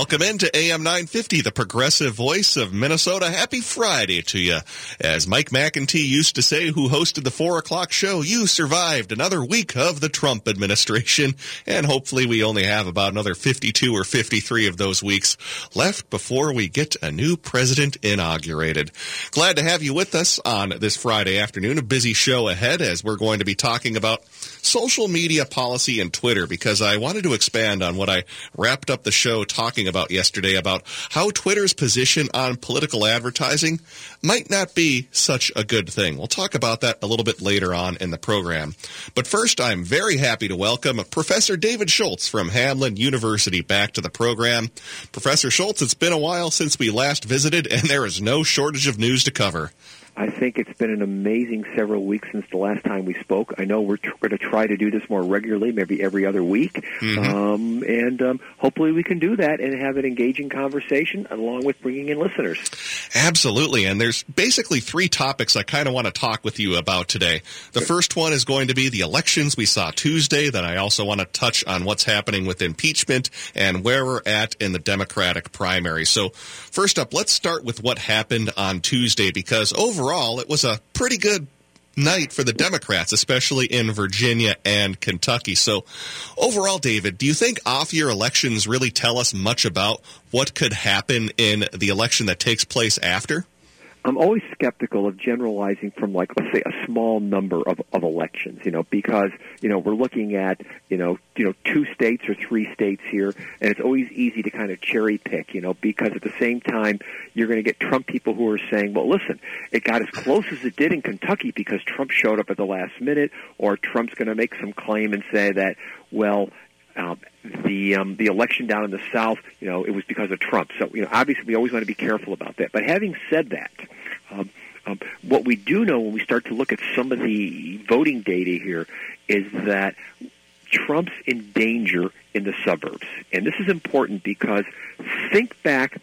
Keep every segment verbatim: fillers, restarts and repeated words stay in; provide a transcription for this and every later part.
Welcome into A M nine fifty, the progressive voice of Minnesota. Happy Friday to you. As Mike McEntee used to say, who hosted the four o'clock show, you survived another week of the Trump administration, and hopefully we only have about another fifty-two or fifty-three of those weeks left before we get a new president inaugurated. Glad to have you with us on this Friday afternoon. A busy show ahead as we're going to be talking about social media policy and Twitter, because I wanted to expand on what I wrapped up the show talking about yesterday about how Twitter's position on political advertising might not be such a good thing. We'll talk about that a little bit later on in the program. But first, I'm very happy to welcome Professor David Schultz from Hamline University back to the program. Professor Schultz, it's been a while since we last visited, and there is no shortage of news to cover. I think it's been an amazing several weeks since the last time we spoke. I know we're tr- going to try to do this more regularly, maybe every other week, mm-hmm. um, and um, hopefully we can do that and have an engaging conversation along with bringing in listeners. Absolutely, and there's basically three topics I kind of want to talk with you about today. The sure. first one is going to be the elections we saw Tuesday. Then I also want to touch on what's happening with impeachment and where we're at in the Democratic primary. So first up, let's start with what happened on Tuesday, because overall, Overall, it was a pretty good night for the Democrats, especially in Virginia and Kentucky. So overall, David, do you think off-year elections really tell us much about what could happen in the election that takes place after? I'm always skeptical of generalizing from, like, let's say, a small number of, of elections, you know, because, you know, we're looking at, you know, you know, two states or three states here, and it's always easy to kind of cherry pick, you know, because at the same time, you're going to get Trump people who are saying, well, listen, it got as close as it did in Kentucky because Trump showed up at the last minute, or Trump's going to make some claim and say that, well, Um, the um, the election down in the South, you know, it was because of Trump. So, you know, obviously we always want to be careful about that. But having said that, um, um, what we do know when we start to look at some of the voting data here is that Trump's in danger in the suburbs. And this is important because think back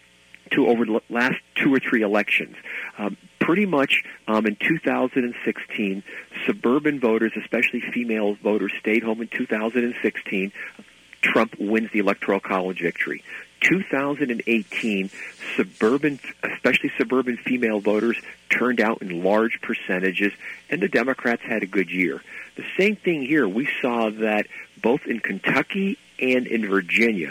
to over the last two or three elections. Um, pretty much um, in two thousand sixteen, suburban voters, especially female voters, stayed home in two thousand sixteen. Trump wins the Electoral College victory. two thousand eighteen, suburban, especially suburban female voters, turned out in large percentages, and the Democrats had a good year. The same thing here. We saw that both in Kentucky and in Virginia,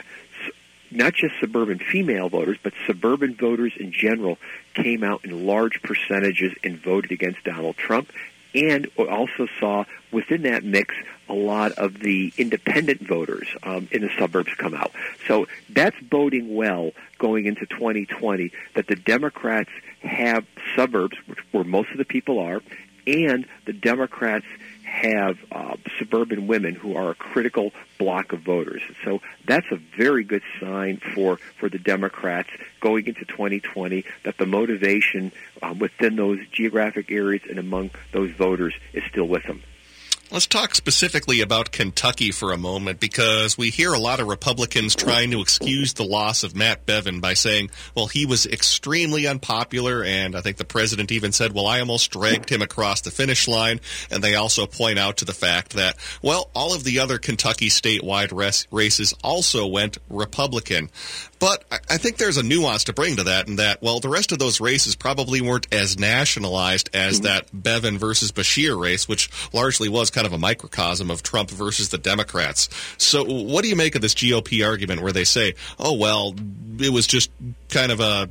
not just suburban female voters, but suburban voters in general came out in large percentages and voted against Donald Trump. And also saw within that mix a lot of the independent voters um, in the suburbs come out. So that's boding well going into twenty twenty, that the Democrats have suburbs, which, where most of the people are, and the Democrats have uh, suburban women who are a critical block of voters. So that's a very good sign for, for the Democrats going into twenty twenty, that the motivation um, within those geographic areas and among those voters is still with them. Let's talk specifically about Kentucky for a moment, because we hear a lot of Republicans trying to excuse the loss of Matt Bevin by saying, well, he was extremely unpopular, and I think the president even said, well, I almost dragged him across the finish line. And they also point out to the fact that, well, all of the other Kentucky statewide races also went Republican. But I think there's a nuance to bring to that, in that, well, the rest of those races probably weren't as nationalized as mm-hmm. that Bevin versus Beshear race, which largely was kind of a microcosm of Trump versus the Democrats. So what do you make of this G O P argument where they say, oh, well, it was just kind of a,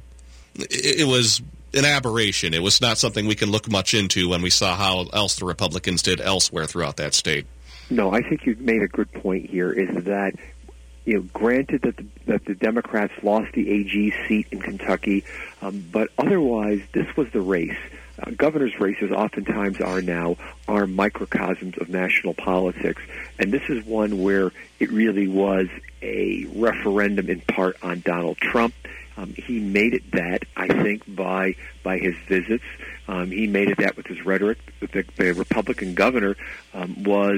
it was an aberration. It was not something we can look much into when we saw how else the Republicans did elsewhere throughout that state? No, I think you've made a good point here, is that, you know, granted that the, that the Democrats lost the A G seat in Kentucky, um, but otherwise this was the race. Uh, governor's races oftentimes are now are microcosms of national politics, and this is one where it really was a referendum in part on Donald Trump. Um, he made it that, I think, by by his visits. Um, he made it that with his rhetoric. The, the Republican governor um, was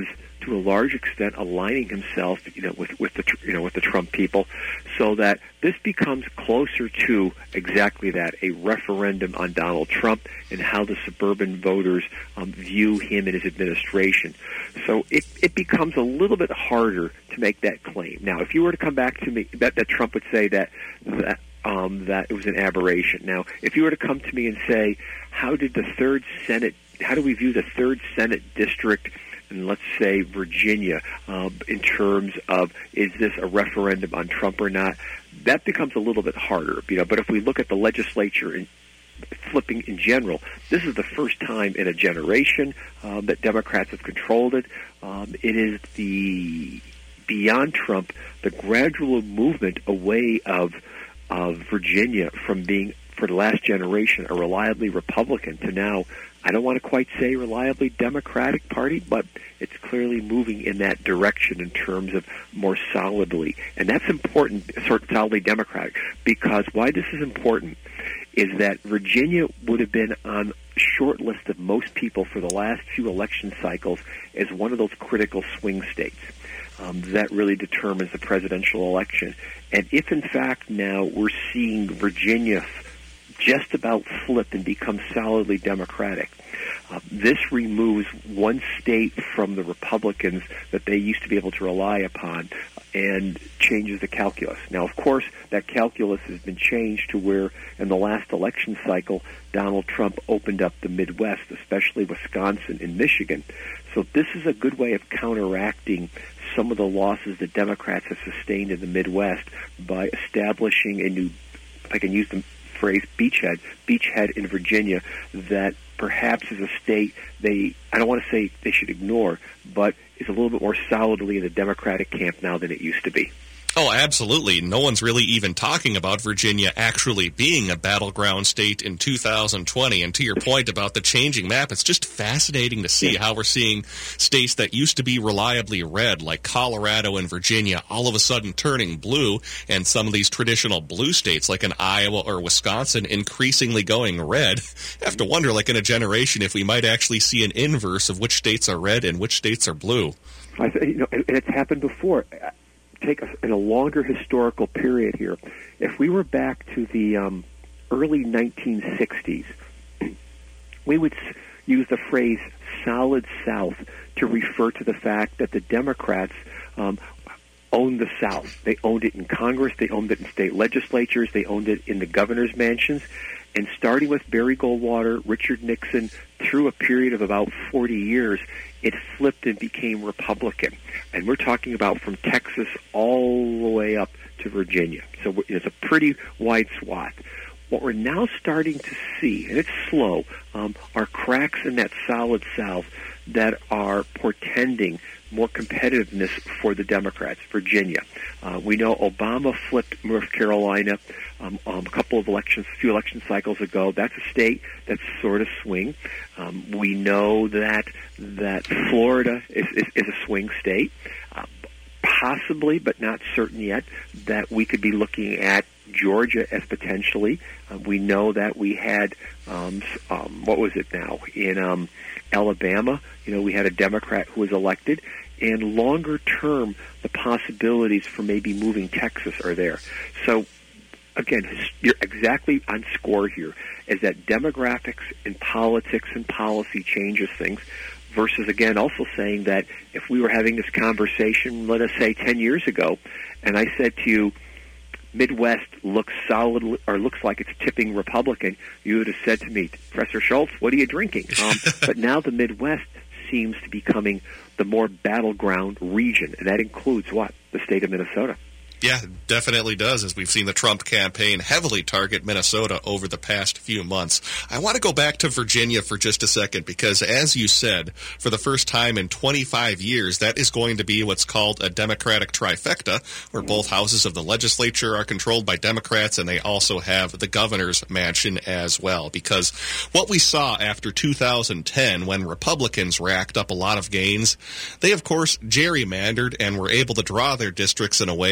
to a large extent aligning himself, you know, with, with the you know with the Trump people, so that this becomes closer to exactly that, a referendum on Donald Trump and how the suburban voters um, view him and his administration. So it, it becomes a little bit harder to make that claim. Now, if you were to come back to me, that, that Trump would say that that um, that it was an aberration. Now, if you were to come to me and say, how did the third Senate, how do we view the third Senate district in, let's say, Virginia, um, in terms of, is this a referendum on Trump or not? That becomes a little bit harder, you know. But if we look at the legislature in flipping in general, this is the first time in a generation um, that Democrats have controlled it. Um, it is the beyond Trump, the gradual movement away of of Virginia from being, for the last generation, a reliably Republican to now, I don't want to quite say reliably Democratic Party, but it's clearly moving in that direction in terms of more solidly. And that's important, sort of solidly Democratic, because why this is important is that Virginia would have been on a short list of most people for the last few election cycles as one of those critical swing states. Um, that really determines the presidential election. And if, in fact, now we're seeing Virginia just about flip and become solidly Democratic, uh, this removes one state from the Republicans that they used to be able to rely upon and changes the calculus. Now, of course, that calculus has been changed to where in the last election cycle, Donald Trump opened up the Midwest, especially Wisconsin and Michigan. So this is a good way of counteracting some of the losses that Democrats have sustained in the Midwest by establishing a new, if I can use the phrase, beachhead, beachhead in Virginia that perhaps is a state they, I don't want to say they should ignore, but is a little bit more solidly in the Democratic camp now than it used to be. Oh, absolutely. No one's really even talking about Virginia actually being a battleground state in two thousand twenty. And to your point about the changing map, it's just fascinating to see how we're seeing states that used to be reliably red, like Colorado and Virginia, all of a sudden turning blue, and some of these traditional blue states, like in Iowa or Wisconsin, increasingly going red. I have to wonder, like in a generation, if we might actually see an inverse of which states are red and which states are blue. I, you know, and it's happened before. Take us in a longer historical period here. If we were back to the um, early nineteen sixties, we would use the phrase solid South to refer to the fact that the Democrats um, owned the South. They owned it in Congress. They owned it in state legislatures. They owned it in the governor's mansions. And starting with Barry Goldwater, Richard Nixon, through a period of about forty years, it flipped and became Republican. And we're talking about from Texas all the way up to Virginia. So it's a pretty wide swath. What we're now starting to see, and it's slow, um, are cracks in that solid South that are portending more competitiveness for the Democrats. Virginia. Uh, we know Obama flipped North Carolina um, um, a couple of elections, a few election cycles ago. That's a state that's sort of swing. Um, we know that that Florida is, is, is a swing state. Uh, possibly, but not certain yet, that we could be looking at Georgia as potentially. Uh, we know that we had, um, um, what was it now, in um, Alabama, you know, we had a Democrat who was elected, and longer term, the possibilities for maybe moving Texas are there. So, again, you're exactly on score here, is that demographics and politics and policy changes things, versus, again, also saying that if we were having this conversation, let us say, ten years ago, and I said to you, Midwest looks solid, or looks like it's tipping Republican, you would have said to me, Professor Schultz, what are you drinking? Um, but now the Midwest seems to be becoming the more battleground region, and that includes what? The state of Minnesota. Yeah, it definitely does, as we've seen the Trump campaign heavily target Minnesota over the past few months. I want to go back to Virginia for just a second, because as you said, for the first time in twenty-five years, that is going to be what's called a Democratic trifecta, where both houses of the legislature are controlled by Democrats, and they also have the governor's mansion as well. Because what we saw after two thousand ten, when Republicans racked up a lot of gains, they, of course, gerrymandered and were able to draw their districts in a way where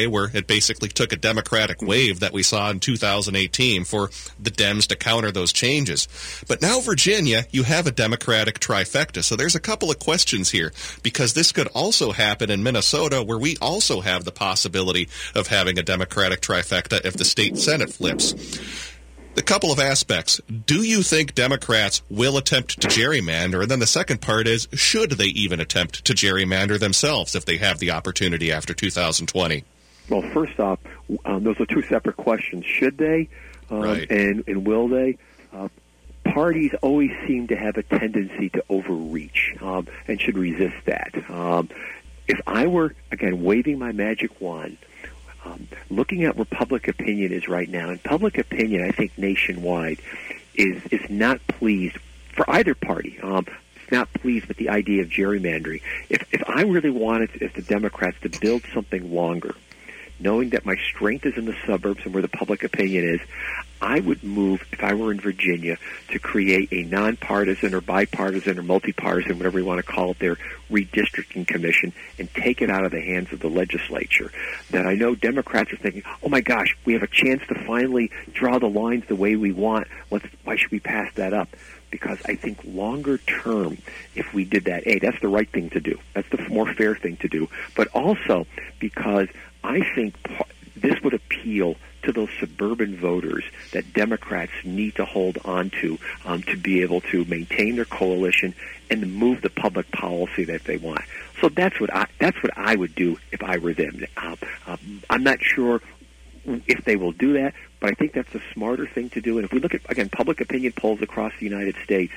it basically took a Democratic wave that we saw in two thousand eighteen for the Dems to counter those changes. But now Virginia, you have a Democratic trifecta. So there's a couple of questions here, because this could also happen in Minnesota, where we also have the possibility of having a Democratic trifecta if the state Senate flips. A couple of aspects. Do you think Democrats will attempt to gerrymander? And then the second part is, should they even attempt to gerrymander themselves if they have the opportunity after two thousand twenty? Well, first off, um, those are two separate questions. Should they, um, right. and, and will they? Uh, parties always seem to have a tendency to overreach um, and should resist that. Um, if I were, again, waving my magic wand, Um, looking at where public opinion is right now, and public opinion, I think, nationwide, is is not pleased for either party. Um, it's not pleased with the idea of gerrymandering. If if I really wanted, as the Democrats, to build something longer, knowing that my strength is in the suburbs and where the public opinion is, I would move, if I were in Virginia, to create a nonpartisan or bipartisan or multipartisan, whatever you want to call it there, redistricting commission and take it out of the hands of the legislature. That I know Democrats are thinking, oh my gosh, we have a chance to finally draw the lines the way we want. Let's, why should we pass that up? Because I think longer term, if we did that, A, that's the right thing to do. That's the more fair thing to do. But also because I think this would appeal to those suburban voters that Democrats need to hold on to um, to be able to maintain their coalition and to move the public policy that they want. So that's what I that's what I would do if I were them. Um, um, I'm not sure if they will do that, but I think that's a smarter thing to do. And if we look at, again, public opinion polls across the United States,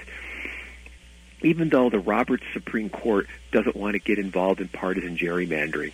even though the Roberts Supreme Court doesn't want to get involved in partisan gerrymandering,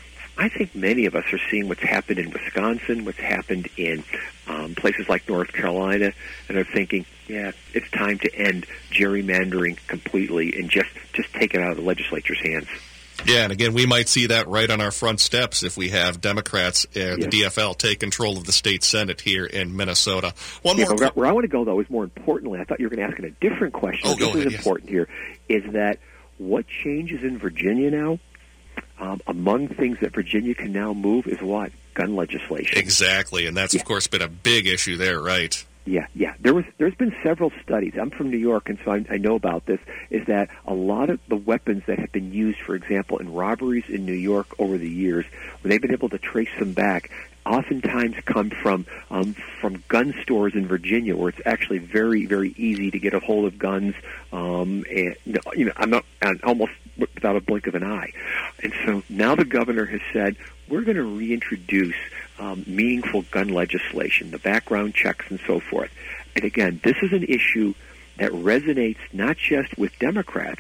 I think many of us are seeing what's happened in Wisconsin, what's happened in um, places like North Carolina, and are thinking, yeah, it's time to end gerrymandering completely and just, just take it out of the legislature's hands. Yeah, and again, we might see that right on our front steps if we have Democrats, uh, the yes. D F L, take control of the state Senate here in Minnesota. One yeah, more. Where, where I want to go, though, is more importantly, I thought you were going to ask a different question. Oh, this go is ahead, important yes. here, is that what changes in Virginia now, um, among things that Virginia can now move is what? Gun legislation. Exactly, and that's, yeah. of course, been a big issue there, right? Yeah, yeah. There was, there's been several studies. I'm from New York, and so I, I know about this, is that a lot of the weapons that have been used, for example, in robberies in New York over the years, when they've been able to trace them back, oftentimes come from um, from gun stores in Virginia, where it's actually very, very easy to get a hold of guns. Um, and you know, I'm not and almost without a blink of an eye. And so now the governor has said we're going to reintroduce um, meaningful gun legislation, the background checks, and so forth. And again, this is an issue that resonates not just with Democrats,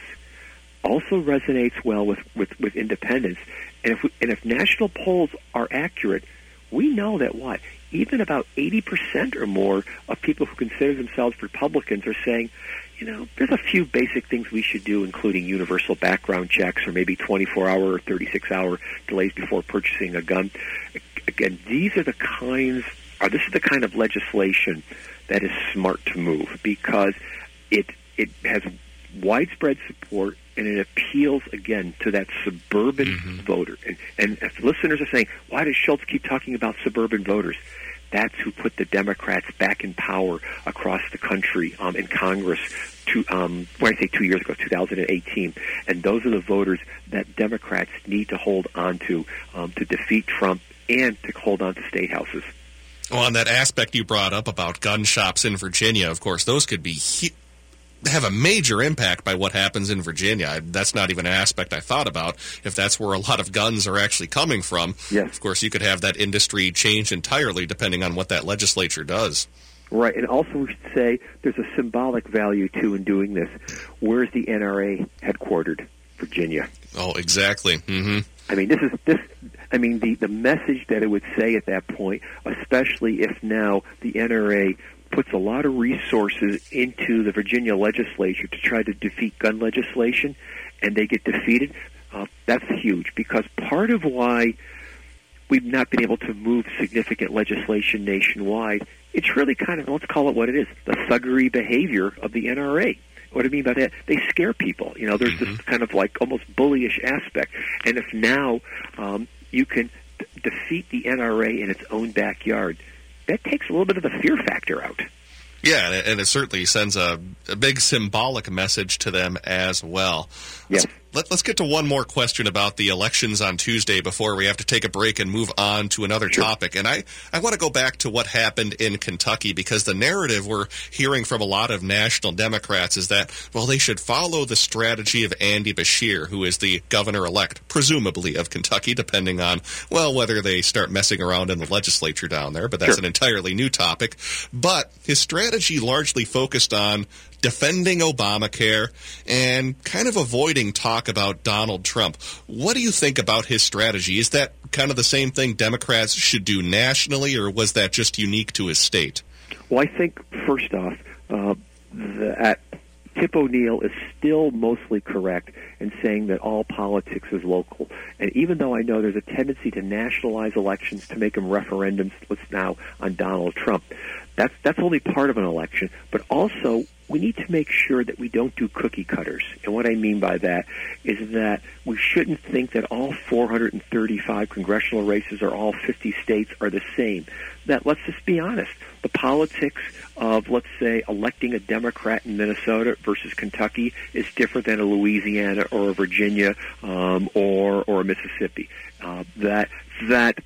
also resonates well with with, with independents. And if we, and if national polls are accurate, we know that what? Even about eighty percent or more of people who consider themselves Republicans are saying, you know, there's a few basic things we should do, including universal background checks or maybe twenty-four hour or thirty-six hour delays before purchasing a gun. Again, these are the kinds, or this is the kind of legislation that is smart to move because it it has widespread support and it appeals, again, to that suburban mm-hmm. voter. And, and as listeners are saying, why does Schultz keep talking about suburban voters? That's who put the Democrats back in power across the country um, in Congress, to, um, when I say two years ago, two thousand eighteen. And those are the voters that Democrats need to hold on to um, to defeat Trump and to hold on to state houses. Well, on that aspect you brought up about gun shops in Virginia, of course, those could be huge. Have a major impact by what happens in Virginia. That's not even an aspect I thought about. If that's where a lot of guns are actually coming from, yes. of course, you could have that industry change entirely depending on what that legislature does. Right, and also we should say there's a symbolic value, too, in doing this. Where's the N R A headquartered? Virginia. Oh, exactly. Mm-hmm. I mean, this is this. I mean, the, the message that it would say at that point, especially if now the N R A puts a lot of resources into the Virginia legislature to try to defeat gun legislation, and they get defeated, uh, that's huge, because part of why we've not been able to move significant legislation nationwide, it's really kind of, let's call it what it is, the thuggery behavior of the N R A. What do I mean by that? They scare people. You know, there's mm-hmm. this kind of like almost bullyish aspect. And if now um, you can defeat the N R A in its own backyard, that takes a little bit of the fear factor out. Yeah, and it certainly sends a, a big symbolic message to them as well. Yes. Let's, let, let's get to one more question about the elections on Tuesday before we have to take a break and move on to another Sure. topic. And I, I want to go back to what happened in Kentucky, because the narrative we're hearing from a lot of national Democrats is that, well, they should follow the strategy of Andy Beshear, who is the governor-elect, presumably, of Kentucky, depending on, well, whether they start messing around in the legislature down there. But that's Sure. an entirely new topic. But his strategy largely focused on defending Obamacare and kind of avoiding talk about Donald Trump. What do you think about his strategy? Is that kind of the same thing Democrats should do nationally, or was that just unique to his state? Well, I think, first off, uh, that Tip O'Neill is still mostly correct in saying that all politics is local. And even though I know there's a tendency to nationalize elections to make them referendums, let's now on Donald Trump, that's that's only part of an election. But also, we need to make sure that we don't do cookie cutters. And what I mean by that is that we shouldn't think that all four hundred thirty-five congressional races or all fifty states are the same. That, let's just be honest, the politics of, let's say, electing a Democrat in Minnesota versus Kentucky is different than a Louisiana or a Virginia um, or or a Mississippi. Uh, that that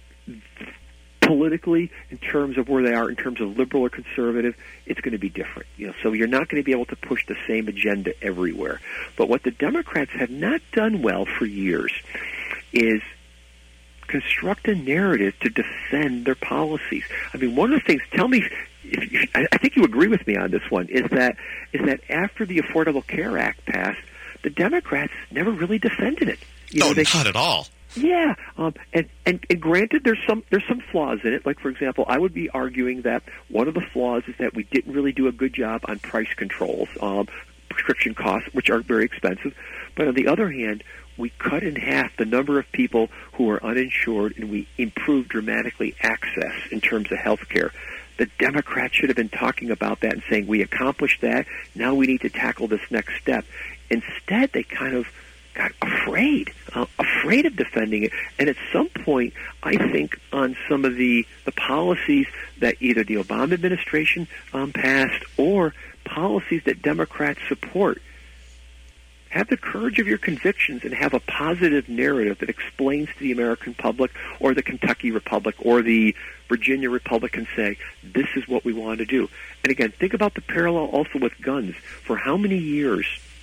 politically, in terms of where they are, in terms of liberal or conservative, it's going to be different. You know, so you're not going to be able to push the same agenda everywhere. But what the Democrats have not done well for years is construct a narrative to defend their policies. I mean, one of the things, tell me, if, if, I think you agree with me on this one, is that is that after the Affordable Care Act passed, the Democrats never really defended it. You no, know, they, not at all. Yeah, um, and, and and granted, there's some there's some flaws in it. Like, for example, I would be arguing that one of the flaws is that we didn't really do a good job on price controls, um, prescription costs, which are very expensive. But on the other hand, we cut in half the number of people who are uninsured, and we improved dramatically access in terms of health care. The Democrats should have been talking about that and saying, we accomplished that, now we need to tackle this next step. Instead, they kind of got afraid, uh, afraid of defending it. And at some point, I think on some of the, the policies that either the Obama administration um, passed or policies that Democrats support, have the courage of your convictions and have a positive narrative that explains to the American public or the Kentucky Republic or the Virginia Republican, say, this is what we want to do. And again, think about the parallel also with guns. For how many years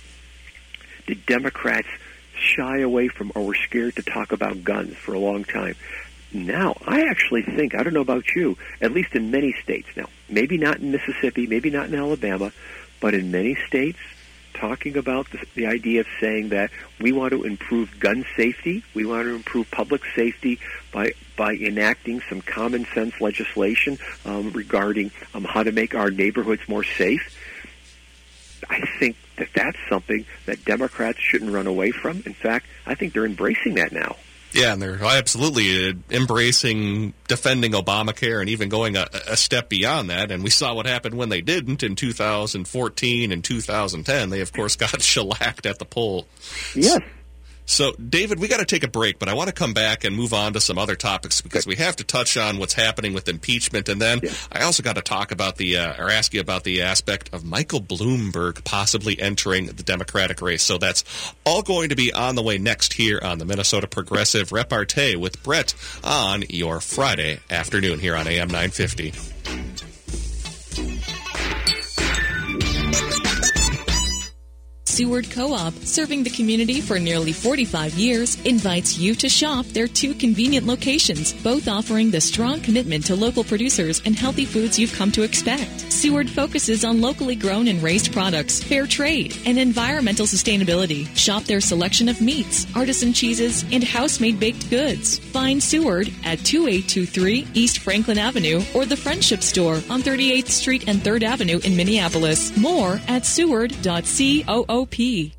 did Democrats shy away from or were scared to talk about guns for a long time? Now, I actually think, I don't know about you, at least in many states now, maybe not in Mississippi, maybe not in Alabama, but in many states, talking about the, the idea of saying that we want to improve gun safety, we want to improve public safety by by enacting some common sense legislation um, regarding um, how to make our neighborhoods more safe. I think that that's something that Democrats shouldn't run away from. In fact, I think they're embracing that now. Yeah, and they're absolutely embracing defending Obamacare and even going a, a step beyond that. And we saw what happened when they didn't in two thousand fourteen and two thousand ten. They, of course, got shellacked at the poll. Yes. So, David, we got to take a break, but I want to come back and move on to some other topics because we have to touch on what's happening with impeachment, and then yeah. I also got to talk about the uh, or ask you about the aspect of Michael Bloomberg possibly entering the Democratic race. So that's all going to be on the way next here on the Minnesota Progressive Repartee with Brett on your Friday afternoon here on A M nine fifty. Seward Co-op, serving the community for nearly forty-five years, invites you to shop their two convenient locations, both offering the strong commitment to local producers and healthy foods you've come to expect. Seward focuses on locally grown and raised products, fair trade, and environmental sustainability. Shop their selection of meats, artisan cheeses, and house-made baked goods. Find Seward at two eight two three East Franklin Avenue or the Friendship Store on thirty-eighth Street and third Avenue in Minneapolis. More at seward dot coop.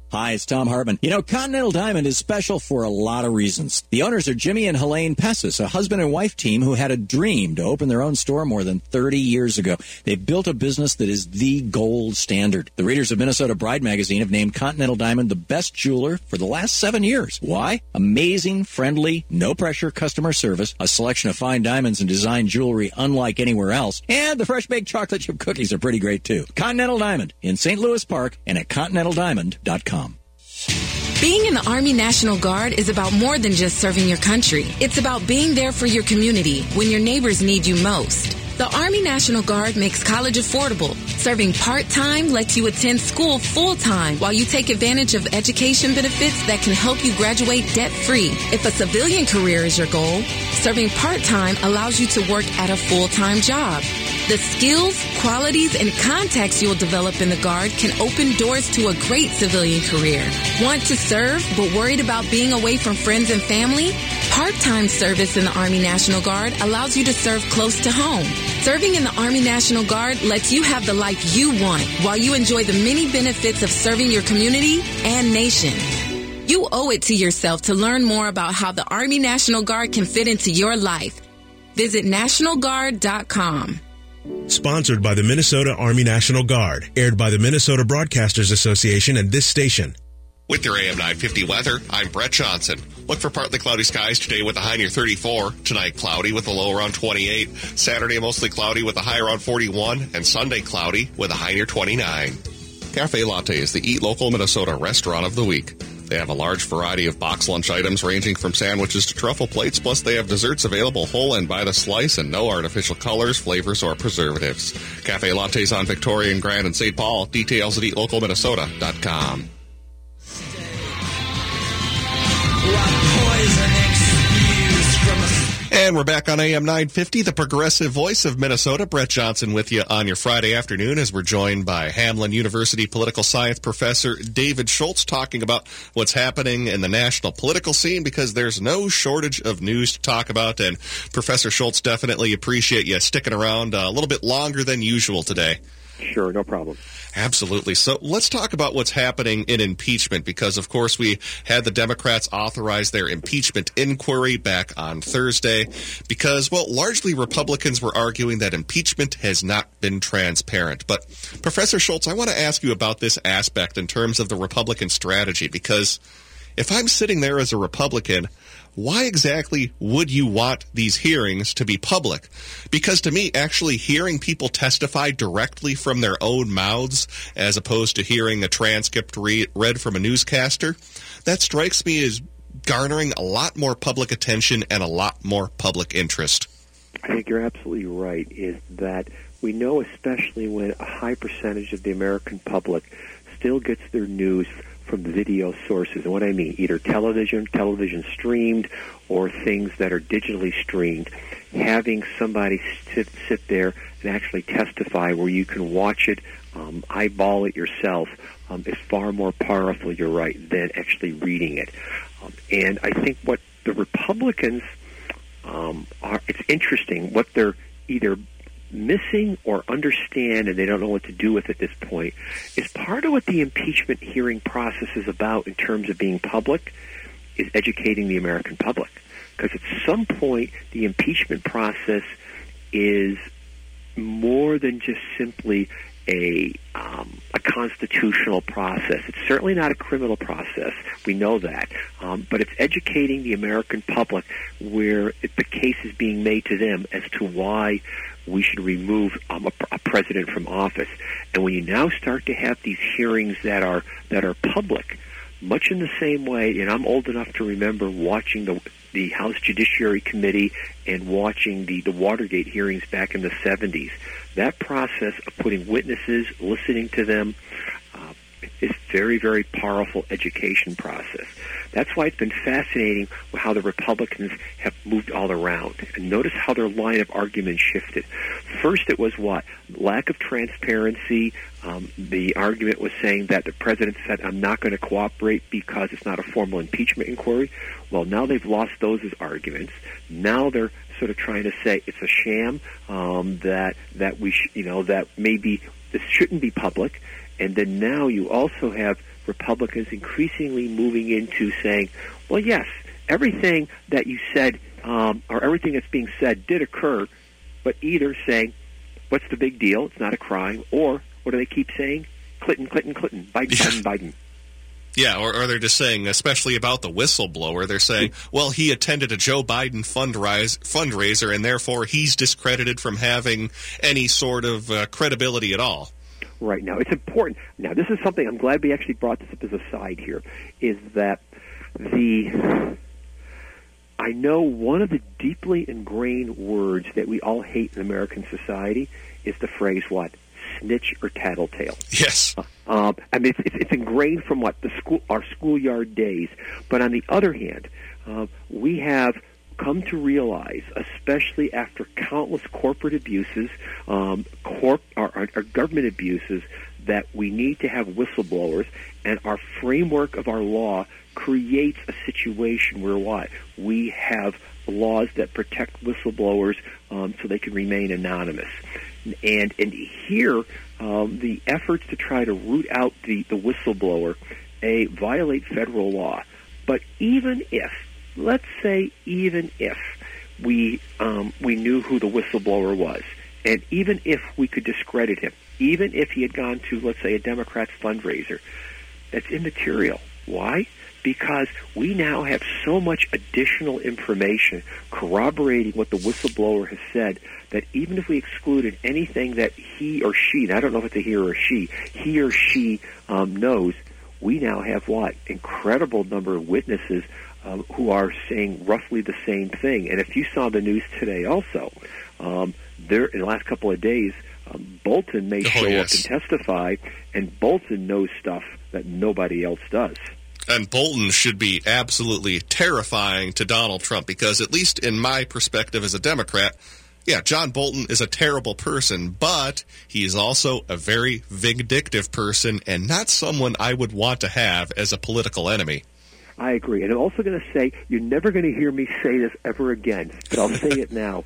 Hi, it's Tom Hartman. You know, Continental Diamond is special for a lot of reasons. The owners are Jimmy and Helene Pessis, a husband and wife team who had a dream to open their own store more than thirty years ago. They've built a business that is the gold standard. The readers of Minnesota Bride magazine have named Continental Diamond the best jeweler for the last seven years. Why? Amazing, friendly, no-pressure customer service, a selection of fine diamonds and design jewelry unlike anywhere else, and the fresh-baked chocolate chip cookies are pretty great, too. Continental Diamond in Saint Louis Park and at continental diamond dot com. Being in the Army National Guard is about more than just serving your country. It's about being there for your community when your neighbors need you most. The Army National Guard makes college affordable. Serving part-time lets you attend school full-time while you take advantage of education benefits that can help you graduate debt-free. If a civilian career is your goal, serving part-time allows you to work at a full-time job. The skills, qualities, and contacts you'll develop in the Guard can open doors to a great civilian career. Want to serve but worried about being away from friends and family? Part-time service in the Army National Guard allows you to serve close to home. Serving in the Army National Guard lets you have the life you want while you enjoy the many benefits of serving your community and nation. You owe it to yourself to learn more about how the Army National Guard can fit into your life. Visit national guard dot com. Sponsored by the Minnesota Army National Guard. Aired by the Minnesota Broadcasters Association and this station. With your A M nine fifty weather, I'm Brett Johnson. Look for partly cloudy skies today with a high near thirty-four. Tonight, cloudy with a low around twenty-eight. Saturday, mostly cloudy with a high around forty-one. And Sunday, cloudy with a high near twenty-nine. Cafe Latte is the Eat Local Minnesota Restaurant of the Week. They have a large variety of box lunch items ranging from sandwiches to truffle plates, plus they have desserts available whole and by the slice and no artificial colors, flavors, or preservatives. Cafe Lattes on Victoria and Grand and Saint Paul. Details at eat local minnesota dot com. And we're back on A M nine fifty, the progressive voice of Minnesota. Brett Johnson with you on your Friday afternoon as we're joined by Hamline University political science professor David Schultz talking about what's happening in the national political scene, because there's no shortage of news to talk about. And Professor Schultz, definitely appreciate you sticking around a little bit longer than usual today. Sure, no problem. Absolutely. So let's talk about what's happening in impeachment, because, of course, we had the Democrats authorize their impeachment inquiry back on Thursday because, well, largely Republicans were arguing that impeachment has not been transparent. But, Professor Schultz, I want to ask you about this aspect in terms of the Republican strategy, because if I'm sitting there as a Republican, why exactly would you want these hearings to be public? Because to me, actually hearing people testify directly from their own mouths as opposed to hearing a transcript re- read from a newscaster, that strikes me as garnering a lot more public attention and a lot more public interest. I think you're absolutely right, is that we know, especially when a high percentage of the American public still gets their news from video sources. And what I mean, either television, television streamed, or things that are digitally streamed. Having somebody sit, sit there and actually testify where you can watch it, um, eyeball it yourself, um, is far more powerful, you're right, than actually reading it. Um, and I think what the Republicans um, are, it's interesting, what they're either missing or understand, and they don't know what to do with at this point, is part of what the impeachment hearing process is about in terms of being public is educating the American public. Because at some point, the impeachment process is more than just simply a um, a constitutional process. It's certainly not a criminal process. We know that. Um, but it's educating the American public where it, the case is being made to them as to why we should remove um, a, a president from office. And when you now start to have these hearings that are that are public, much in the same way, and I'm old enough to remember watching the the House Judiciary Committee and watching the, the Watergate hearings back in the seventies. That process of putting witnesses, listening to them, uh, is very, very powerful education process. That's why it's been fascinating how the Republicans have moved all around. And notice how their line of argument shifted. First, it was what? Lack of transparency. Um, the argument was saying that the president said, I'm not going to cooperate because it's not a formal impeachment inquiry. Well, now they've lost those as arguments. Now they're sort of trying to say it's a sham, um, that that we, sh- you know, that maybe this shouldn't be public. And then now you also have Republicans increasingly moving into saying, well, yes, everything that you said um, or everything that's being said did occur, but either saying, what's the big deal? It's not a crime. Or what do they keep saying? Clinton, Clinton, Clinton, Biden, Biden, Biden. Yeah, or, or they're just saying, especially about the whistleblower, they're saying, well, he attended a Joe Biden fundrise, fundraiser, and therefore he's discredited from having any sort of uh, credibility at all. Right. Now, it's important. Now, this is something, I'm glad we actually brought this up as a side here, is that the... I know one of the deeply ingrained words that we all hate in American society is the phrase, what? Snitch or tattletale. Yes. Uh, um, I mean, it's, it's ingrained from what the school, our schoolyard days. But on the other hand, uh, we have come to realize, especially after countless corporate abuses, um, corp, our, our, our government abuses, that we need to have whistleblowers, and our framework of our law creates a situation where what? We have laws that protect whistleblowers um, so they can remain anonymous. And and here, um, the efforts to try to root out the, the whistleblower, A, violate federal law. But even if, let's say even if we um, we knew who the whistleblower was, and even if we could discredit him, even if he had gone to, let's say, a Democrat's fundraiser, that's immaterial. Why? Because we now have so much additional information corroborating what the whistleblower has said that even if we excluded anything that he or she, and I don't know if it's a he or a she, he or she um, knows, we now have what? Incredible number of witnesses um, who are saying roughly the same thing. And if you saw the news today also, um, there in the last couple of days, um, Bolton may oh, show yes. up and testify, and Bolton knows stuff that nobody else does. And Bolton should be absolutely terrifying to Donald Trump because, at least in my perspective as a Democrat, yeah, John Bolton is a terrible person, but he is also a very vindictive person and not someone I would want to have as a political enemy. I agree. And I'm also going to say, you're never going to hear me say this ever again, but I'll say it now.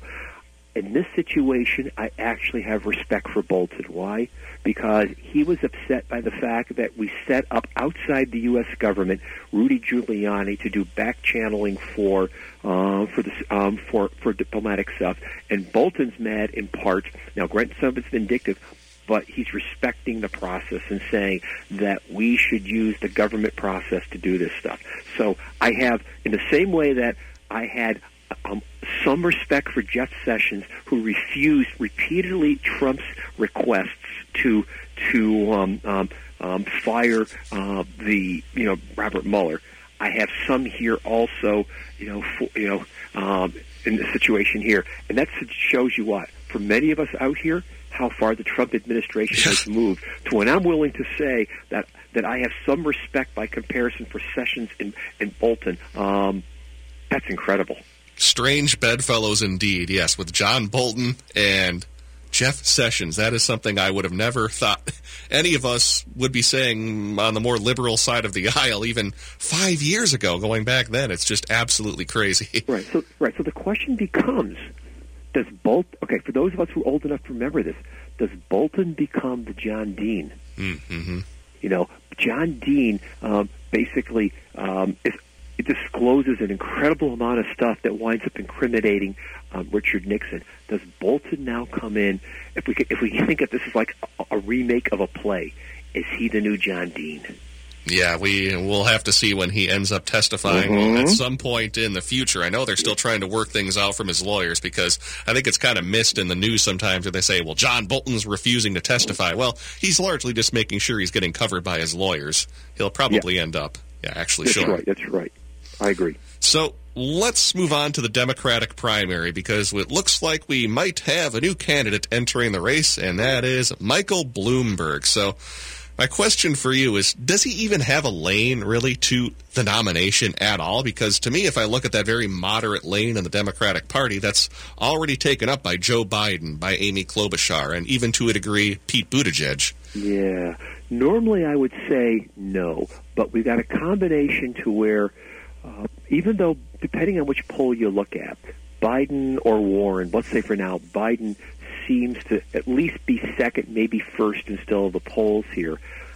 In this situation, I actually have respect for Bolton. Why? Because he was upset by the fact that we set up outside the U S government Rudy Giuliani to do back channeling for uh, for the um, for for diplomatic stuff, and Bolton's mad in part. Now, granted, some of it's vindictive, but he's respecting the process and saying that we should use the government process to do this stuff. So I have, in the same way that I had Um, some respect for Jeff Sessions, who refused repeatedly Trump's requests to to um, um, um, fire uh, the you know Robert Mueller. I have some here also, you know, for, you know, um, in the situation here, and that shows you what, for many of us out here, how far the Trump administration has moved to when I'm willing to say that that I have some respect by comparison for Sessions and, and Bolton. Um, that's incredible. Strange bedfellows indeed, yes, with John Bolton and Jeff Sessions. That is something I would have never thought any of us would be saying on the more liberal side of the aisle even five years ago, going back then. It's just absolutely crazy. Right, so right. So the question becomes, does Bolton, okay, for those of us who are old enough to remember this, does Bolton become the John Dean? Mm-hmm. You know, John Dean um, basically um, is... It discloses an incredible amount of stuff that winds up incriminating um, Richard Nixon. Does Bolton now come in? If we if we think that this is like a, a remake of a play, is he the new John Dean? Yeah, we will have to see when he ends up testifying mm-hmm. at some point in the future. I know they're still trying to work things out from his lawyers because I think it's kind of missed in the news sometimes where they say, well, John Bolton's refusing to testify. Well, he's largely just making sure he's getting covered by his lawyers. He'll probably yeah. end up, yeah, actually That's showing. right, that's right. I agree. So let's move on to the Democratic primary because it looks like we might have a new candidate entering the race, and that is Michael Bloomberg. So my question for you is, does he even have a lane, really, to the nomination at all? Because to me, if I look at that very moderate lane in the Democratic Party, that's already taken up by Joe Biden, by Amy Klobuchar, and even to a degree, Pete Buttigieg. Yeah. Normally I would say no, but we've got a combination to where Uh, even though, depending on which poll you look at, Biden or Warren, let's say for now, Biden seems to at least be second, maybe first in still the polls here.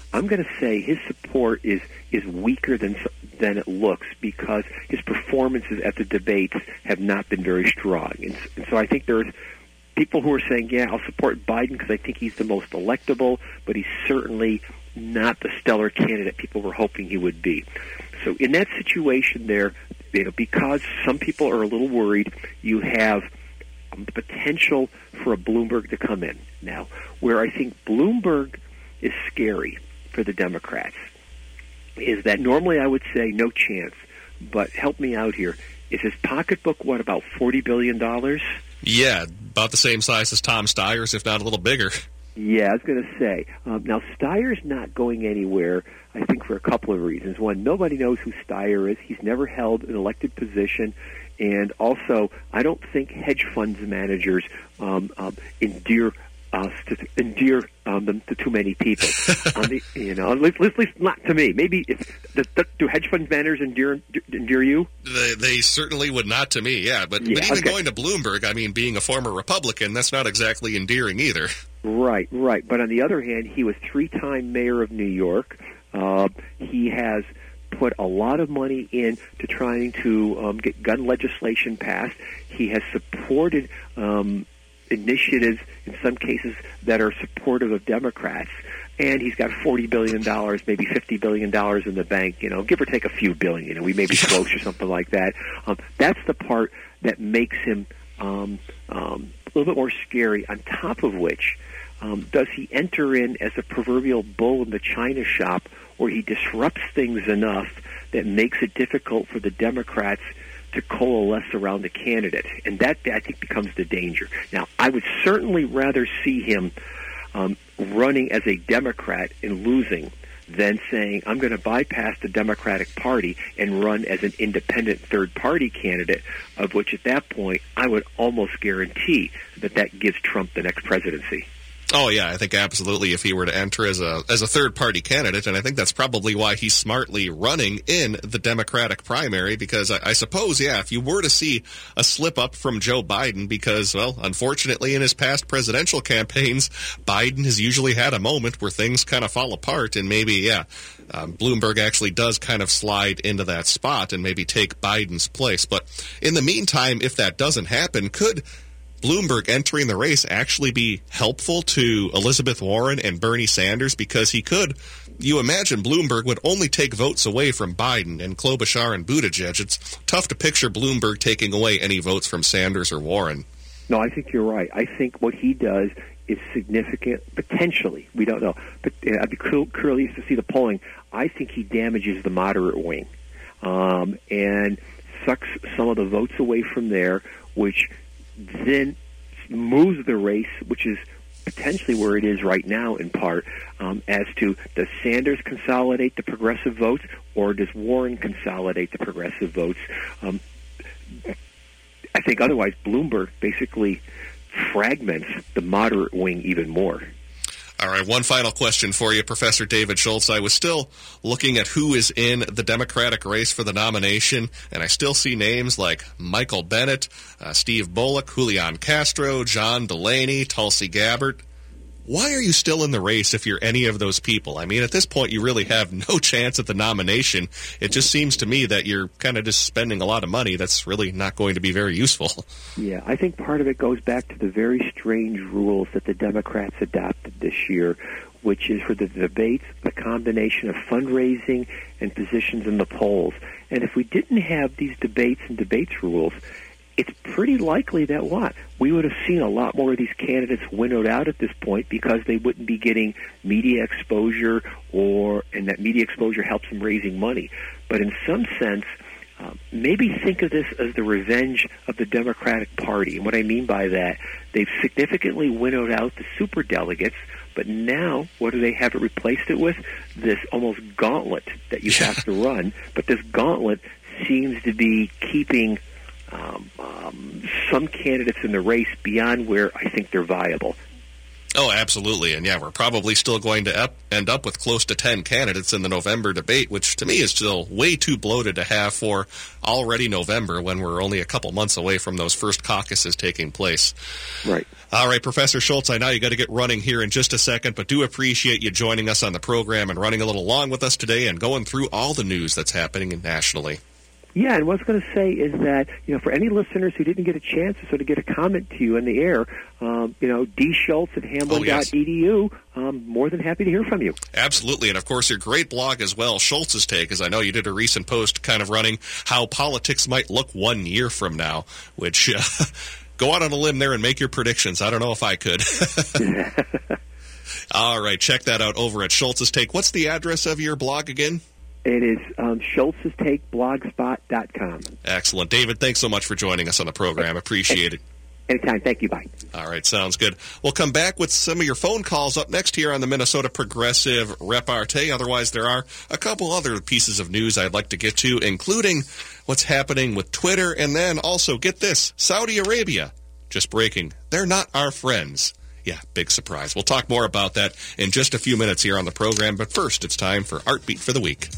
I'm going to say his support is is weaker than than it looks because his performances at the debates have not been very strong. And, and so I think there's people who are saying, yeah, I'll support Biden because I think he's the most electable, but he's certainly not the stellar candidate people were hoping he would be. So in that situation there, you know, because some people are a little worried, you have the potential for a Bloomberg to come in. Now, where I think Bloomberg is scary for the Democrats is that normally I would say no chance, but help me out here. Is his pocketbook, what, about forty billion dollars? Yeah, about the same size as Tom Steyer's, if not a little bigger. Yeah, I was going to say. Um, now, Steyer's not going anywhere, I think, for a couple of reasons. One, nobody knows who Steyer is. He's never held an elected position. And also, I don't think hedge funds managers um, um, endear us to endear um, them to too many people. um, the, you know, at least, at least not to me. Maybe if the, the, do hedge fund managers endear endear you? They, they certainly would not to me. Yeah, but, yeah, but even okay. going to Bloomberg, I mean, being a former Republican, that's not exactly endearing either. Right, right. But on the other hand, he was three-time mayor of New York. Uh, he has put a lot of money into trying to um, get gun legislation passed. He has supported um, initiatives, in some cases, that are supportive of Democrats. And he's got forty billion dollars, maybe fifty billion dollars in the bank, you know, give or take a few billion. You know, we may be close or something like that. Um, that's the part that makes him um, um, a little bit more scary, on top of which, um, does he enter in as a proverbial bull in the china shop where he disrupts things enough that makes it difficult for the Democrats to coalesce around a candidate? And that, I think, becomes the danger. Now, I would certainly rather see him um, running as a Democrat and losing than saying, I'm going to bypass the Democratic Party and run as an independent third-party candidate, of which at that point I would almost guarantee that that gives Trump the next presidency. Oh, yeah, I think absolutely if he were to enter as a as a third-party candidate, and I think that's probably why he's smartly running in the Democratic primary, because I, I suppose, yeah, if you were to see a slip-up from Joe Biden, because, well, unfortunately in his past presidential campaigns, Biden has usually had a moment where things kind of fall apart, and maybe, yeah, um, Bloomberg actually does kind of slide into that spot and maybe take Biden's place. But in the meantime, if that doesn't happen, could Bloomberg entering the race actually be helpful to Elizabeth Warren and Bernie Sanders? Because he could, you imagine Bloomberg would only take votes away from Biden and Klobuchar and Buttigieg. It's tough to picture Bloomberg taking away any votes from Sanders or Warren. No, I think you're right. I think what he does is significant, potentially. We don't know. But uh, I'd be curious to see the polling. I think he damages the moderate wing um, and sucks some of the votes away from there, which then moves the race, which is potentially where it is right now in part, um, as to does Sanders consolidate the progressive votes or does Warren consolidate the progressive votes? Um, I think otherwise Bloomberg basically fragments the moderate wing even more. All right, one final question for you, Professor David Schultz. I was still looking at who is in the Democratic race for the nomination, and I still see names like Michael Bennet, uh, Steve Bullock, Julian Castro, John Delaney, Tulsi Gabbard. Why are you still in the race if you're any of those people? I mean, at this point, you really have no chance at the nomination. It just seems to me that you're kind of just spending a lot of money that's really not going to be very useful. Yeah, I think part of it goes back to the very strange rules that the Democrats adopted this year, which is for the debates, a combination of fundraising and positions in the polls. And if we didn't have these debates and debates rules, it's pretty likely that what? We would have seen a lot more of these candidates winnowed out at this point because they wouldn't be getting media exposure, or and that media exposure helps them raising money. But in some sense, uh, maybe think of this as the revenge of the Democratic Party. And what I mean by that, they've significantly winnowed out the superdelegates, but now what do they have it replaced it with? This almost gauntlet that you have to run. But this gauntlet seems to be keeping Um, um, some candidates in the race beyond where I think they're viable. Oh, absolutely. And yeah, we're probably still going to ep- end up with close to ten candidates in the November debate, which to me is still way too bloated to have for already November when we're only a couple months away from those first caucuses taking place. Right. All right, Professor Schultz, I know you got to get running here in just a second, but do appreciate you joining us on the program and running a little long with us today and going through all the news that's happening nationally. Yeah, and what I was going to say is that, you know, for any listeners who didn't get a chance to sort of get a comment to you in the air, um, you know, D. Schultz at Hamblin dot E D U, oh, yes. um, more than happy to hear from you. Absolutely, and of course your great blog as well, Schultz's Take, as I know you did a recent post kind of running how politics might look one year from now, which, uh, go out on a limb there and make your predictions. I don't know if I could. All right, check that out over at Schultz's Take. What's the address of your blog again? It is um, Schultz's Take blogspot dot com. Excellent. David, thanks so much for joining us on the program. Appreciate it. Anytime. Thank you. Bye. All right. Sounds good. We'll come back with some of your phone calls up next here on the Minnesota Progressive Repartee. Otherwise, there are a couple other pieces of news I'd like to get to, including what's happening with Twitter. And then also, get this, Saudi Arabia, just breaking, they're not our friends. Yeah, big surprise. We'll talk more about that in just a few minutes here on the program. But first, it's time for Artbeat for the Week.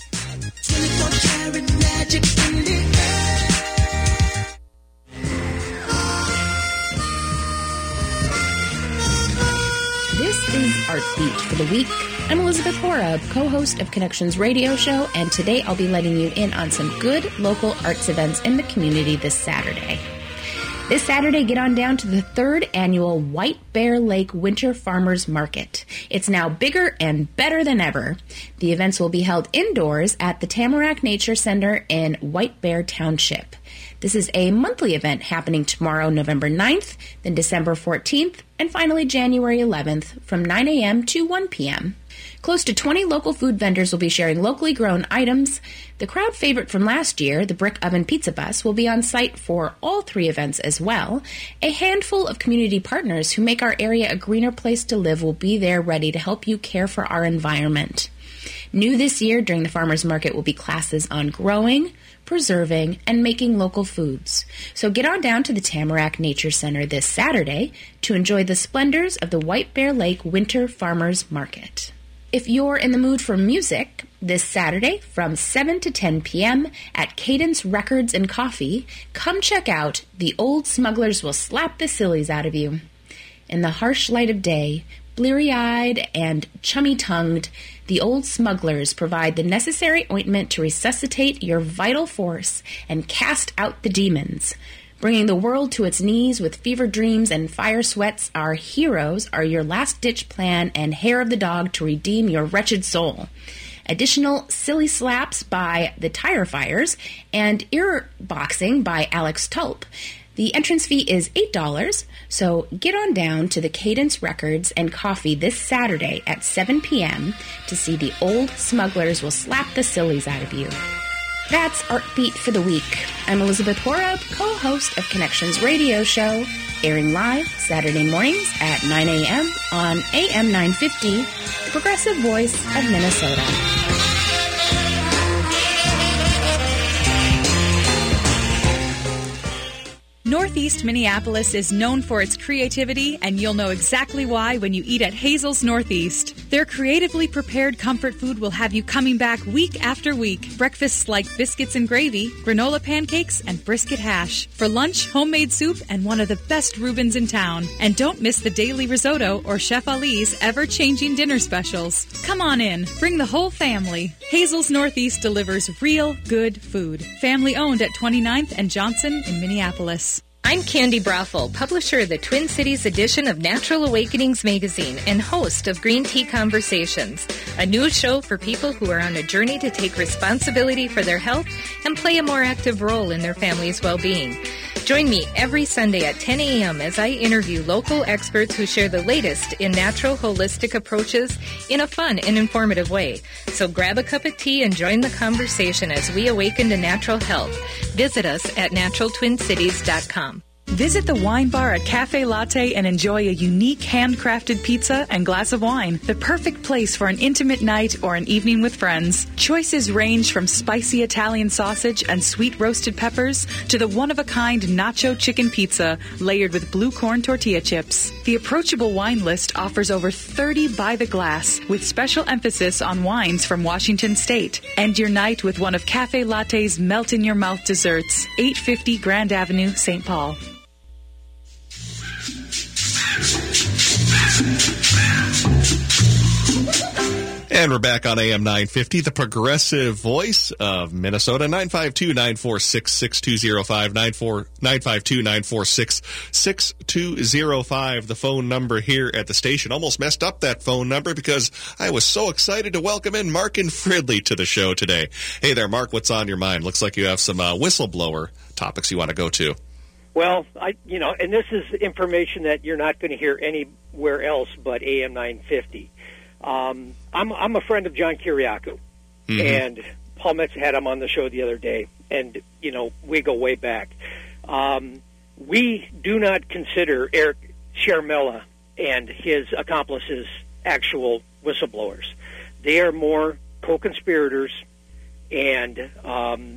This is Artbeat for the Week. I'm Elizabeth Horab, co-host of Connections Radio Show, and today I'll be letting you in on some good local arts events in the community this Saturday. This Saturday, get on down to the third annual White Bear Lake Winter Farmers Market. It's now bigger and better than ever. The events will be held indoors at the Tamarack Nature Center in White Bear Township. This is a monthly event happening tomorrow, November ninth, then December fourteenth, and finally January eleventh from nine a.m. to one p.m. Close to twenty local food vendors will be sharing locally grown items. The crowd favorite from last year, the Brick Oven Pizza Bus, will be on site for all three events as well. A handful of community partners who make our area a greener place to live will be there ready to help you care for our environment. New this year during the farmers market will be classes on growing, preserving, and making local foods. So get on down to the Tamarack Nature Center this Saturday to enjoy the splendors of the White Bear Lake Winter Farmers Market. If you're in the mood for music, this Saturday from seven to ten p.m. at Cadence Records and Coffee, come check out The Old Smugglers Will Slap the Sillies Out of You. In the harsh light of day, bleary-eyed and chummy-tongued, the Old Smugglers provide the necessary ointment to resuscitate your vital force and cast out the demons. Bringing the world to its knees with fever dreams and fire sweats, our heroes are your last-ditch plan and hair of the dog to redeem your wretched soul. Additional silly slaps by the Tire Fires and ear boxing by Alex Tulp. The entrance fee is eight dollars, so get on down to the Cadence Records and Coffee this Saturday at seven p.m. to see the Old Smugglers Will Slap the Sillies Out of You. That's Artbeat for the Week. I'm Elizabeth Horab, co-host of Connections Radio Show, airing live Saturday mornings at nine a.m. on A M nine fifty, the Progressive Voice of Minnesota. Northeast Minneapolis is known for its creativity, and you'll know exactly why when you eat at Hazel's Northeast. Their creatively prepared comfort food will have you coming back week after week. Breakfasts like biscuits and gravy, granola pancakes, and brisket hash. For lunch, homemade soup and one of the best Reubens in town. And don't miss the daily risotto or Chef Ali's ever-changing dinner specials. Come on in. Bring the whole family. Hazel's Northeast delivers real, good food. Family owned at twenty-ninth and Johnson in Minneapolis. I'm Candy Brothel, publisher of the Twin Cities edition of Natural Awakenings magazine and host of Green Tea Conversations, a news show for people who are on a journey to take responsibility for their health and play a more active role in their family's well-being. Join me every Sunday at ten a.m. as I interview local experts who share the latest in natural holistic approaches in a fun and informative way. So grab a cup of tea and join the conversation as we awaken to natural health. Visit us at natural twin cities dot com. Visit the wine bar at Cafe Latte and enjoy a unique handcrafted pizza and glass of wine. The perfect place for an intimate night or an evening with friends. Choices range from spicy Italian sausage and sweet roasted peppers to the one-of-a-kind nacho chicken pizza layered with blue corn tortilla chips. The approachable wine list offers over thirty by the glass with special emphasis on wines from Washington State. End your night with one of Cafe Latte's melt-in-your-mouth desserts. eight fifty Grand Avenue, Saint Paul. And we're back on A M nine fifty, the progressive voice of Minnesota. nine five two, nine four six, six two zero five, nine five two, nine four six, six two zero five, the phone number here at the station. Almost messed up that phone number because I was so excited to welcome in Mark and Fridley to the show today. Hey there, Mark, what's on your mind? Looks like you have some uh, whistleblower topics you want to go to. Well, I, you know, and this is information that you're not going to hear anywhere else but A M nine fifty. Um, I'm, I'm a friend of John Kiriakou, mm-hmm. and Paul Metz had him on the show the other day, and, you know, we go way back. Um, we do not consider Eric Shermella and his accomplices actual whistleblowers. They are more co-conspirators, and um,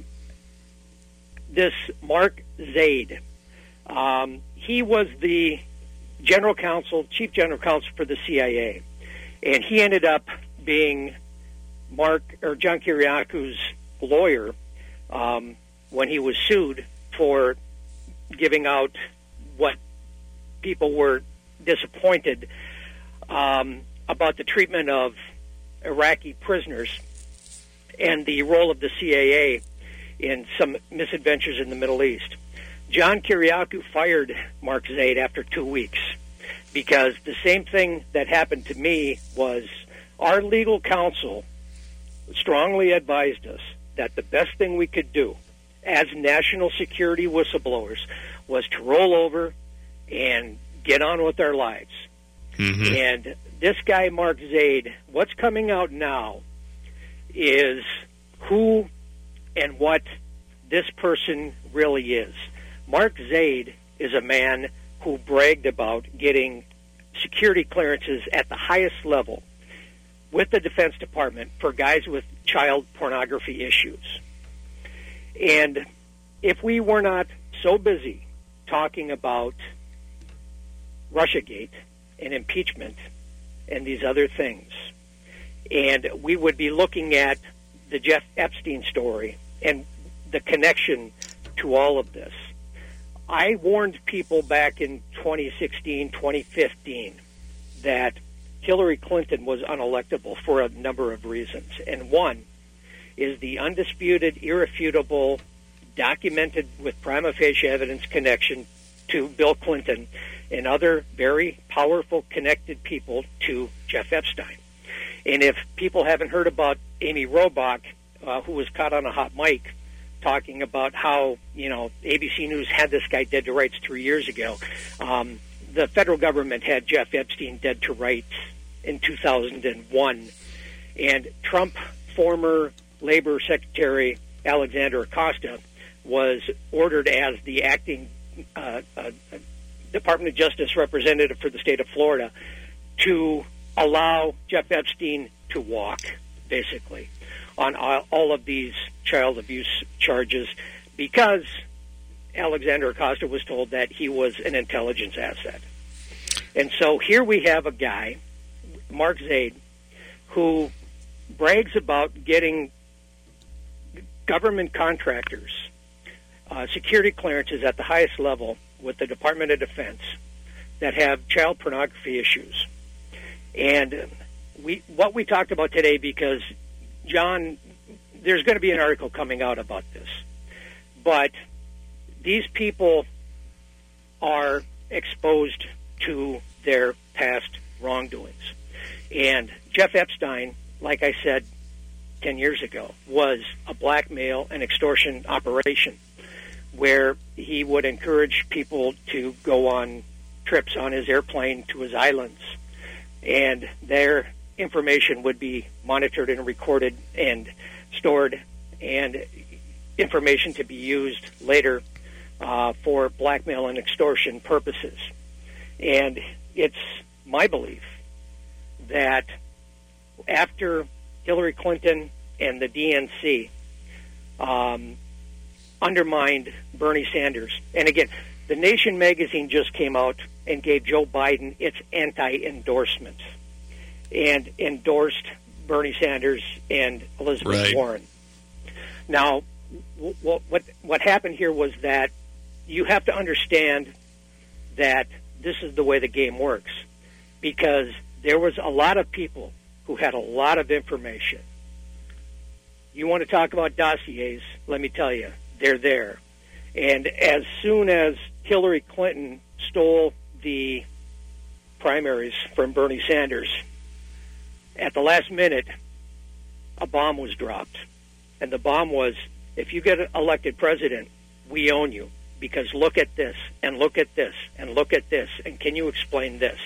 this Mark Zaid, um, he was the general counsel, chief general counsel for the C I A. And he ended up being Mark or John Kiriakou's lawyer um, when he was sued for giving out what people were disappointed um, about the treatment of Iraqi prisoners and the role of the C I A in some misadventures in the Middle East. John Kiriakou fired Mark Zaid after two weeks. Because the same thing that happened to me was our legal counsel strongly advised us that the best thing we could do as national security whistleblowers was to roll over and get on with our lives. Mm-hmm. And this guy, Mark Zaid, what's coming out now is who and what this person really is. Mark Zaid is a man who bragged about getting security clearances at the highest level with the Defense Department for guys with child pornography issues. And if we were not so busy talking about Russiagate and impeachment and these other things, and we would be looking at the Jeff Epstein story and the connection to all of this. I warned people back in twenty sixteen, twenty fifteen that Hillary Clinton was unelectable for a number of reasons. And one is the undisputed, irrefutable, documented with prima facie evidence connection to Bill Clinton and other very powerful connected people to Jeff Epstein. And if people haven't heard about Amy Robach, uh, who was caught on a hot mic, talking about how, you know, A B C News had this guy dead to rights three years ago. Um, the federal government had Jeff Epstein dead to rights in two thousand one. And Trump, former Labor Secretary Alexander Acosta, was ordered as the acting uh, uh, Department of Justice representative for the state of Florida to allow Jeff Epstein to walk, basically, on all of these child abuse charges, because Alexander Acosta was told that he was an intelligence asset. And so here we have a guy, Mark Zaid, who brags about getting government contractors uh, security clearances at the highest level with the Department of Defense that have child pornography issues. And we what we talked about today, because John, there's going to be an article coming out about this, but these people are exposed to their past wrongdoings. And Jeff Epstein, like I said ten years ago, was a blackmail and extortion operation where he would encourage people to go on trips on his airplane to his islands, and their information would be monitored and recorded and stored, and information to be used later uh, for blackmail and extortion purposes. And it's my belief that after Hillary Clinton and the D N C um, undermined Bernie Sanders, and again, The Nation magazine just came out and gave Joe Biden its anti-endorsement and endorsed Bernie Sanders and Elizabeth right. Warren. Now, w- w- what what happened here was that you have to understand that this is the way the game works, because there was a lot of people who had a lot of information. You want to talk about dossiers, let me tell you, they're there. And as soon as Hillary Clinton stole the primaries from Bernie Sanders, at the last minute, a bomb was dropped. And the bomb was, if you get elected president, we own you, because look at this, and look at this, and look at this, and can you explain this?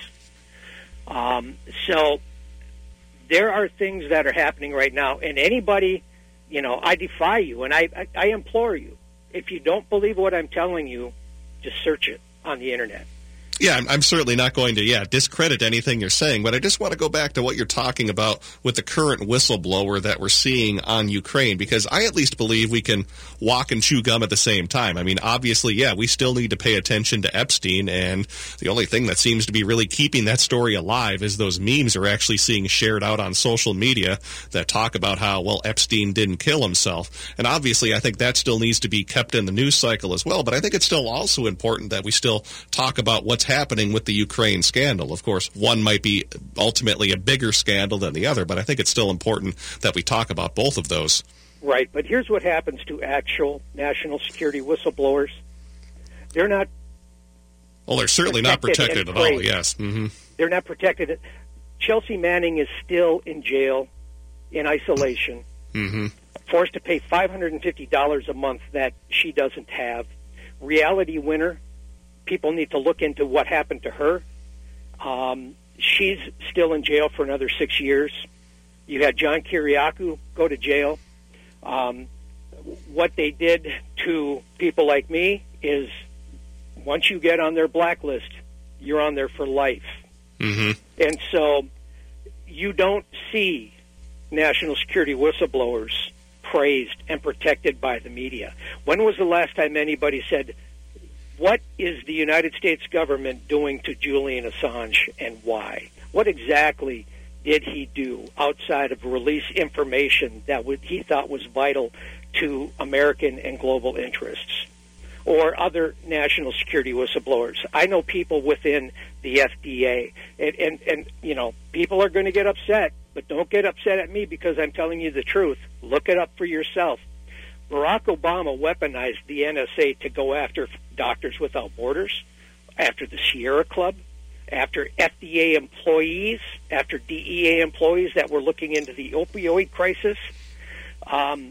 Um, so there are things that are happening right now, and anybody, you know, I defy you, and I, I, I implore you, if you don't believe what I'm telling you, just search it on the internet. Yeah, I'm, I'm certainly not going to, yeah, discredit anything you're saying, but I just want to go back to what you're talking about with the current whistleblower that we're seeing on Ukraine, because I at least believe we can walk and chew gum at the same time. I mean, obviously, yeah, we still need to pay attention to Epstein, and the only thing that seems to be really keeping that story alive is those memes are actually seeing shared out on social media that talk about how, well, Epstein didn't kill himself. And obviously, I think that still needs to be kept in the news cycle as well, but I think it's still also important that we still talk about what's happening with the Ukraine scandal. Of course, one might be ultimately a bigger scandal than the other, but I think it's still important that we talk about both of those. Right, but here's what happens to actual national security whistleblowers. They're not Well, they're certainly not protected at all, yes. Mm-hmm. They're not protected. Chelsea Manning is still in jail, in isolation, mm-hmm. forced to pay five hundred fifty dollars a month that she doesn't have. Reality winner. People need to look into what happened to her. Um, she's still in jail for another six years. You had John Kiriakou go to jail. Um, what they did to people like me is, once you get on their blacklist, you're on there for life. Mm-hmm. And so you don't see national security whistleblowers praised and protected by the media. When was the last time anybody said, what is the United States government doing to Julian Assange and why? What exactly did he do outside of release information that would, he thought was vital to American and global interests or other national security whistleblowers? I know people within the F D A, and, and, and you know, people are going to get upset, but don't get upset at me because I'm telling you the truth. Look it up for yourself. Barack Obama weaponized the N S A to go after Doctors Without Borders, after the Sierra Club, after F D A employees, after D E A employees that were looking into the opioid crisis. Um,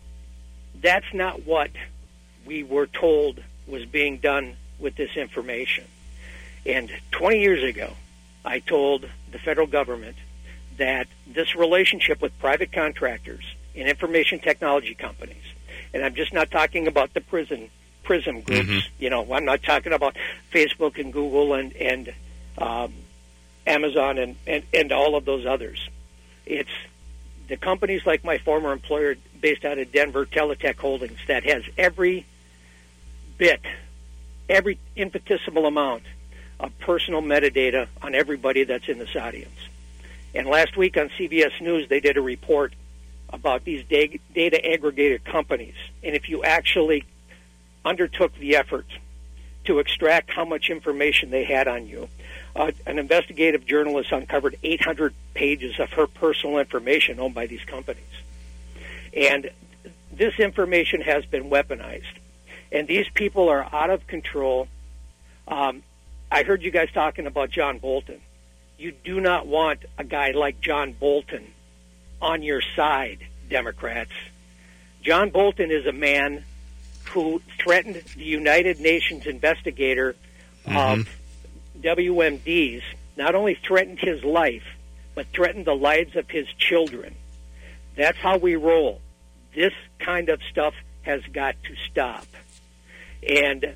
that's not what we were told was being done with this information. And twenty years ago, I told the federal government that this relationship with private contractors and information technology companies, and I'm just not talking about the prison PRISM groups. Mm-hmm. You know, I'm not talking about Facebook and Google and and um, Amazon and, and, and all of those others. It's the companies like my former employer based out of Denver, Teletech Holdings, that has every bit, every infinitesimal amount of personal metadata on everybody that's in this audience. And last week on C B S News, they did a report about these data aggregator companies. And if you actually undertook the effort to extract how much information they had on you, uh, an investigative journalist uncovered eight hundred pages of her personal information owned by these companies. And this information has been weaponized. And these people are out of control. Um, I heard you guys talking about John Bolton. You do not want a guy like John Bolton on your side, Democrats. John Bolton is a man who threatened the United Nations investigator mm-hmm. of W M Ds, not only threatened his life, but threatened the lives of his children. That's how we roll. This kind of stuff has got to stop. And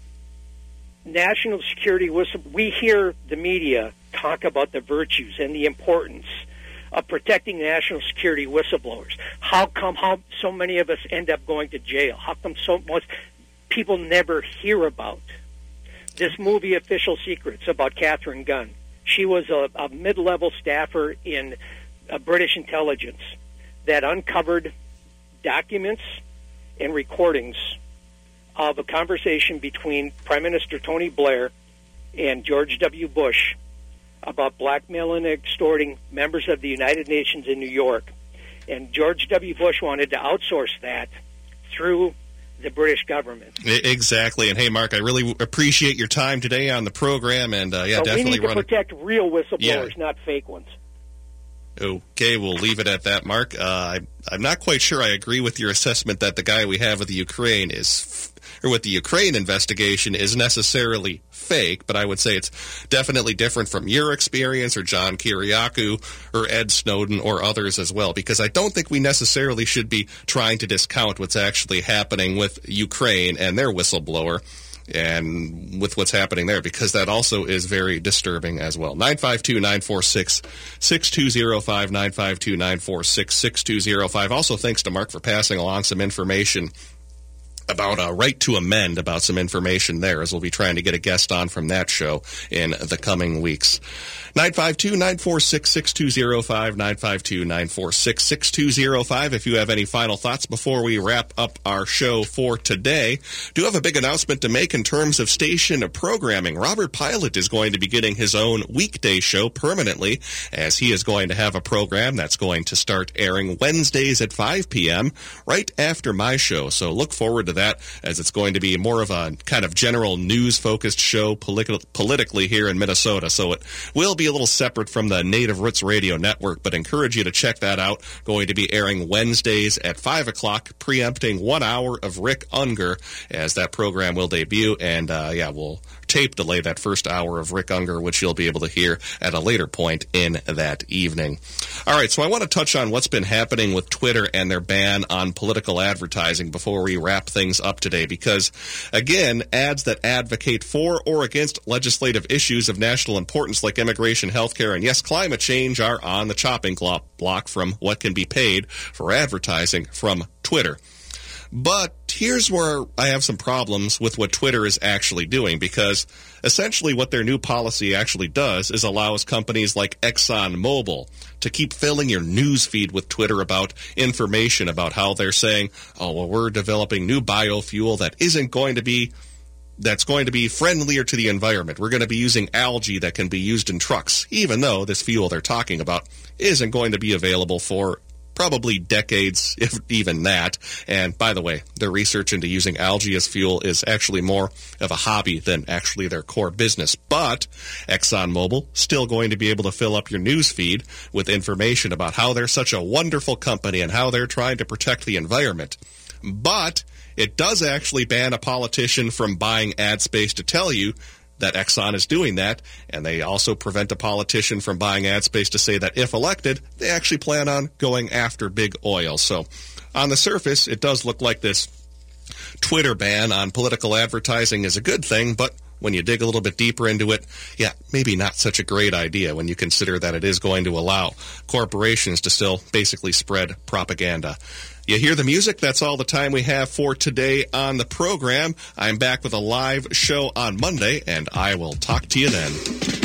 national security whistle, we hear the media talk about the virtues and the importance of protecting national security whistleblowers. How come how so many of us end up going to jail? How come so much people never hear about this movie, Official Secrets, about Catherine Gunn? She was a, a mid-level staffer in uh, British intelligence that uncovered documents and recordings of a conversation between Prime Minister Tony Blair and George W. Bush about blackmailing and extorting members of the United Nations in New York. And George W. Bush wanted to outsource that through the British government. Exactly. And hey, Mark, I really appreciate your time today on the program. And uh, yeah, so definitely we need to run protect real whistleblowers, yeah. not fake ones. Okay, we'll leave it at that, Mark. Uh, I, I'm not quite sure I agree with your assessment that the guy we have with the Ukraine is, or with the Ukraine investigation is necessarily fake, but I would say it's definitely different from your experience or John Kiriakou or Ed Snowden or others as well, because I don't think we necessarily should be trying to discount what's actually happening with Ukraine and their whistleblower and with what's happening there, because that also is very disturbing as well. nine five two, nine four six, six two zero five, nine five two, nine four six, six two zero five. Also, thanks to Mark for passing along some information about a right to amend, about some information there, as we'll be trying to get a guest on from that show in the coming weeks. nine five two, nine four six, six two zero five, nine five two, nine four six, six two zero five. If you have any final thoughts before we wrap up our show for today, do have a big announcement to make in terms of station programming. Robert Pilot is going to be getting his own weekday show permanently, as he is going to have a program that's going to start airing Wednesdays at five p.m. right after my show. So look forward to that, as it's going to be more of a kind of general news-focused show politi- politically here in Minnesota. So it will be a little separate from the Native Roots Radio Network, but encourage you to check that out. Going to be airing Wednesdays at five o'clock, preempting one hour of Rick Unger, as that program will debut. And, uh, yeah, we'll tape delay that first hour of Rick Unger, which you'll be able to hear at a later point in that evening. All right, so I want to touch on what's been happening with Twitter and their ban on political advertising before we wrap things up today, because, again, ads that advocate for or against legislative issues of national importance like immigration, healthcare, and, yes, climate change are on the chopping block from what can be paid for advertising from Twitter. But here's where I have some problems with what Twitter is actually doing, because essentially what their new policy actually does is allows companies like ExxonMobil to keep filling your news feed with Twitter about information about how they're saying, oh, well, we're developing new biofuel that isn't going to be that's going to be friendlier to the environment. We're going to be using algae that can be used in trucks, even though this fuel they're talking about isn't going to be available for probably decades, if even that. And by the way, their research into using algae as fuel is actually more of a hobby than actually their core business. But ExxonMobil still going to be able to fill up your news feed with information about how they're such a wonderful company and how they're trying to protect the environment. But it does actually ban a politician from buying ad space to tell you that Exxon is doing that, and they also prevent a politician from buying ad space to say that if elected, they actually plan on going after big oil. So on the surface, it does look like this Twitter ban on political advertising is a good thing, but when you dig a little bit deeper into it, yeah, maybe not such a great idea when you consider that it is going to allow corporations to still basically spread propaganda. You hear the music? That's all the time we have for today on the program. I'm back with a live show on Monday, and I will talk to you then.